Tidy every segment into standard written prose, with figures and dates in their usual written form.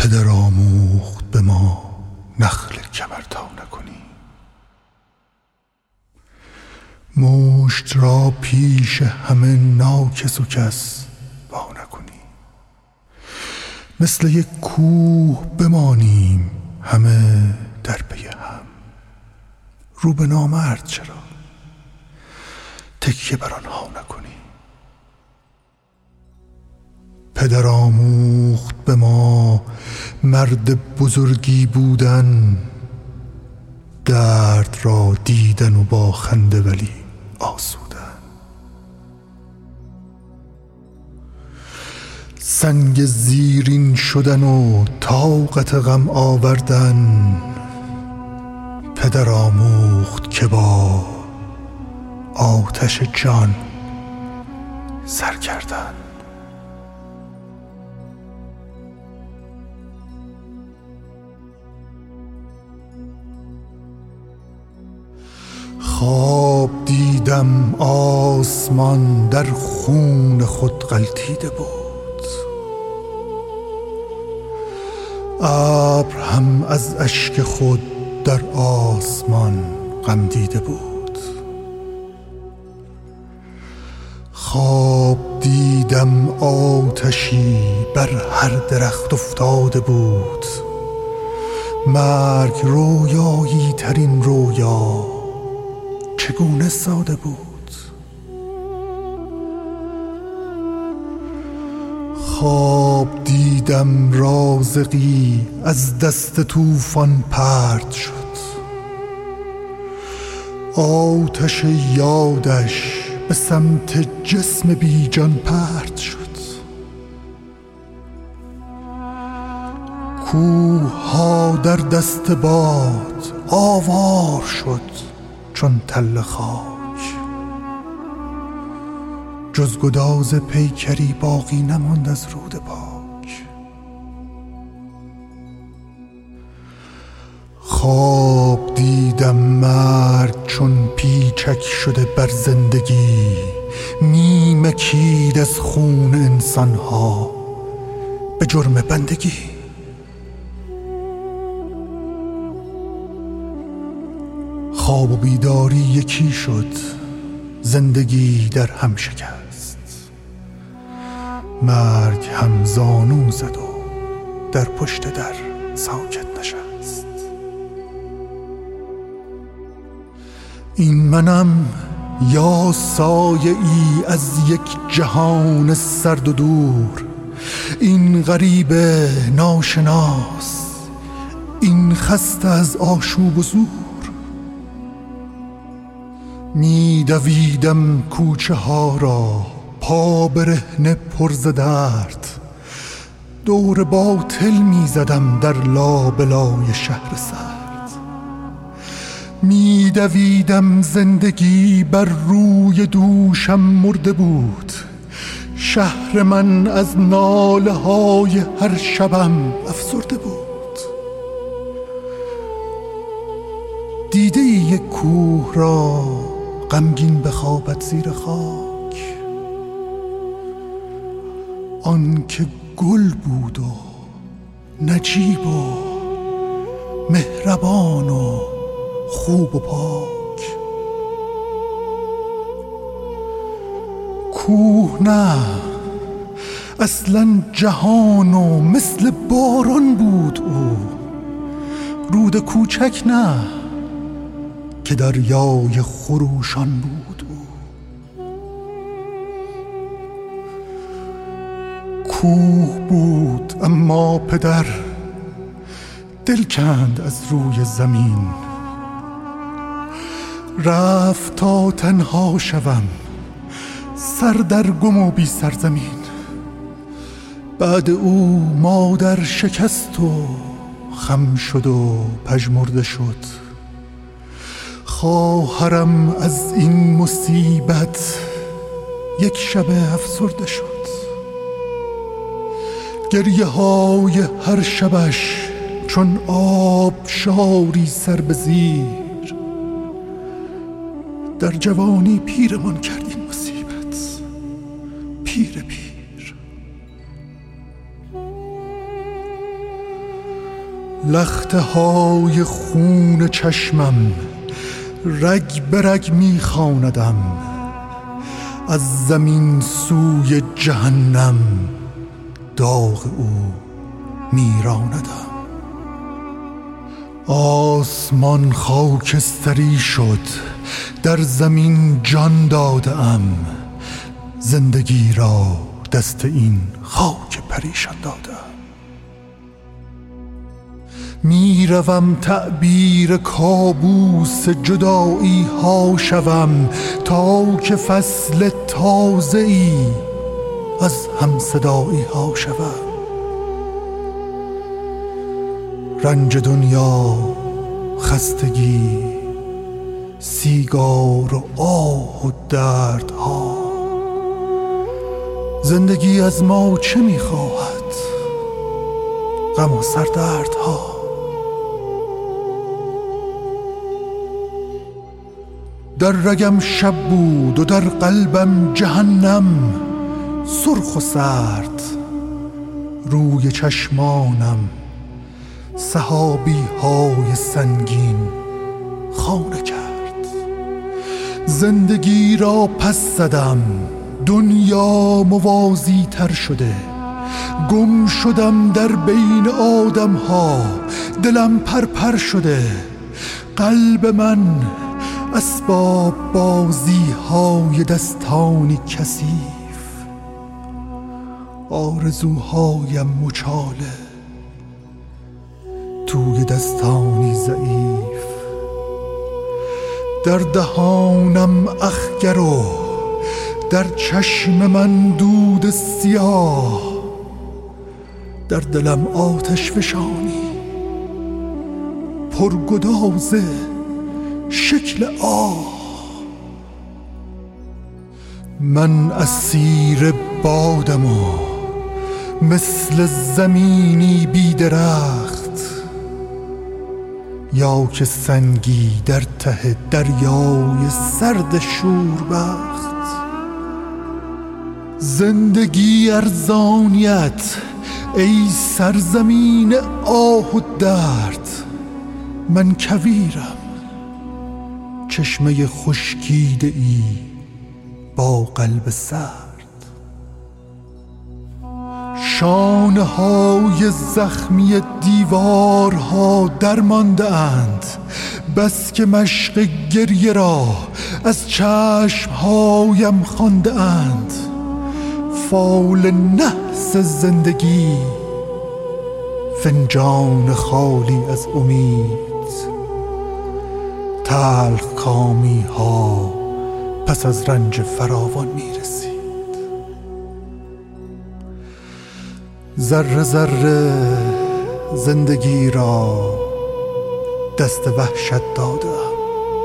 پدر آموخت به ما نخل کمر تا نکنی، مشت را پیش همه ناکس و کس وا نکنی. مثل یک کوه بمانیم همه در پی هم، رو به نامرد چرا تکیه بر آنها نکنی. پدر آموخت به ما مرد بزرگی بودن، درد را دیدن و با خنده ولی آسودن. سنگ زیرین شدن و طاقت غم آوردن، پدر آموخت که با آتش جان سر کردن. خواب دیدم آسمان در خون خود غلتیده بود، ابر هم از اشک خود در آسمان غم دیده بود. خواب دیدم آتشی بر هر درخت افتاده بود، مرگ رویایی ترین رویا چگونه ساده بود. خواب دیدم رازقی از دست طوفان پرت شد، آتش یادش به سمت جسم بی جان پرت شد. کوه ها در دست باد آوار شد چون تل خاک، جز گداز پیکری باقی نماند از رود پاک. خواب دیدم مرگ چون پیچک شده بر زندگی، میمکید از خون انسانها به جرم بندگی. خواب و بیداری یکی شد، زندگی در هم شکست، مرگ هم زانو زد و در پشت در ساکت نشست. این منم یا سایه ای از یک جهان سرد و دور، این غریب ناشناس، این خسته از آشوب و زور. می دویدم کوچه ها را پا برهنه پر ز درد، دور باطل می زدم در لابلای شهر سرد. می دویدم زندگی بر روی دوشم مرده بود، شهر من از ناله های هر شبم افسرده بود. دیده یک کوه را غمگین بخوابد زیر خاک، آن که گل بود و نجیب و مهربان و خوب و پاک. کوه نه، اصلا جهان و مثل باران بود او، رود کوچک نه که دریای خروشان بود او. کوه بود اما پدر دل کند از روی زمین، رفت تا تنها شوم سردرگم و بی سرزمین. بعد او مادر شکست و خم شد و پژمرده شد، خواهرم از این مصیبت یک شب افسرده شد. گریه های هر شبش چون آبشاری سر به زیر، در جوانی پیرمان کرد این مصیبت، پیر پیر. لخته های خون چشمم رگ به رگ می خواندم، از زمین سوی جهنم داغ او می راندم. آسمان خاکستری شد، در زمین جان داده ام، زندگی را دست این خاک پریشان دادم. می روم تعبیر کابوس جدایی ها شوم، تا که فصل تازه ای از همصدایی ها شوم. رنج دنیا، خستگی، سیگار و آه و دردها، زندگی از ما چه می خواهد؟ غم و سردردها. در رگم شب بود و در قلبم جهنم، سرخ و سرد روی چشمانم سحابی های سنگین خانه کرد. زندگی را پس زدم، دنیا موازی تر شده، گم شدم در بین آدم ها، دلم پرپر شده. قلب من اسباب بازی های دستانی کثیف، آرزوهایم مچاله توی دستانی ضعیف. در دهانم اخگر و در چشم من دود سیاه، در دلم آتش فشانی پرگدازه شکل آه. من اسیر بادم و مثل زمینی بی درخت، یا که سنگی در ته دریای سرد شوربخت. زندگی ارزانیت ای سرزمین آه و درد، من کویرم چشمه خشکیده ای با قلب سرد. شانه های زخمی دیوارها درمانده اند، بس که مشق گریه را از چشمهایم خوانده اند. فال نحس زندگی، فنجان خالی از امید، تلخ کامی ها پس از رنج فراوان می رسید. ذره ذره زندگی را دست وحشت دادم،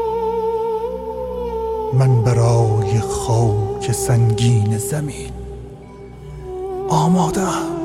من برای خاک سنگین زمین آماده‌ام.